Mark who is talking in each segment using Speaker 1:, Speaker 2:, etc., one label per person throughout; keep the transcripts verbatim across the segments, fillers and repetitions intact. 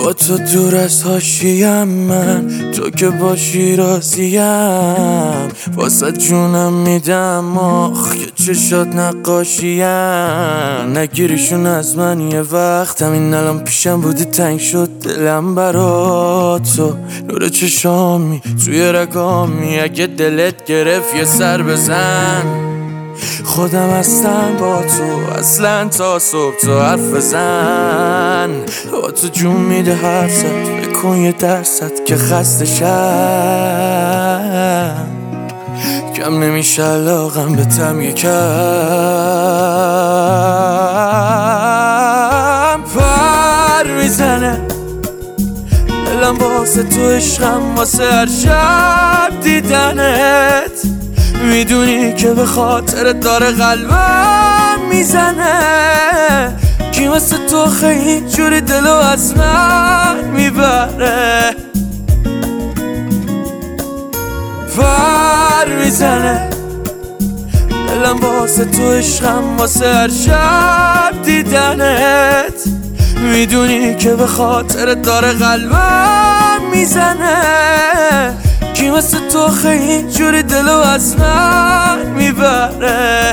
Speaker 1: با تو دور از حاشیم، من تو که باشی راضیم. واسه جونم میدم آخ که چشات نقاشیم. نگیریشون از من یه وقت، همین الان پیشم بودی تنگ شد دلم برا تو. نور چشامی توی رگامی، اگه دلت گرفت یه سر بزن. خودم هستم با تو اصلا تا صبح تو حرف بزن. با تو جون میده حرفت، بکن یه درصد که خسته شم. کم نمیشه علاقم به تم یکم. پر میزنه دلم واسه تو، عشقم واسه هر شب دیدنت. میدونی که به خاطر داره قلبم میزنه. کی واسه تو خیلی جوری دلو از من میبره. پر میزنه دلم واسه تو، عشقم واسه هر شب دیدنت. میدونی که به خاطر داره قلبم میزنه. کی واسه تو خیلی جوری دلو از من میبره.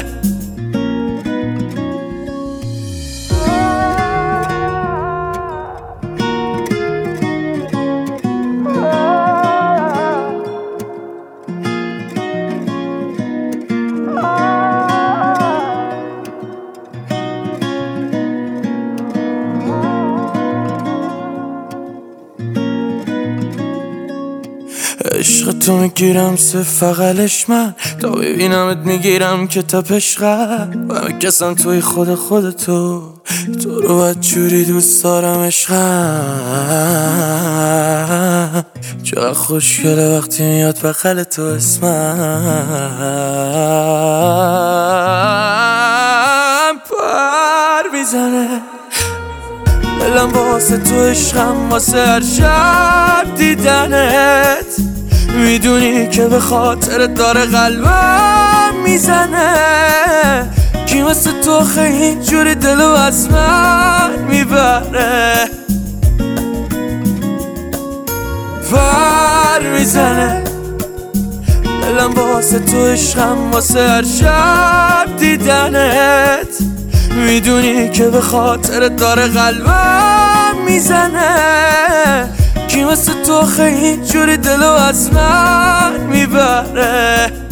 Speaker 1: عشق تو میگیرم سه فقلش من، تا ببینمت میگیرم که تا پشقم. و کسم توی خود خودتو، تو رو باید جوری دوست دارم عشقم. چقدر خوشگله وقتی میاد بغل تو اسمم. پر میزنه دلم واسه تو، عشقم واسه هر شب دیدنت. میدونی که به خاطر داره قلبم میزنه. کی واسه تو خیلی جوری دلو از من میبره. پر میزنه دلم واسه تو، عشقم واسه هر شب دیدنت. میدونی که به خاطر داره قلبم میزنه. کی واسه تو خیلی جوری دلو از من میبره.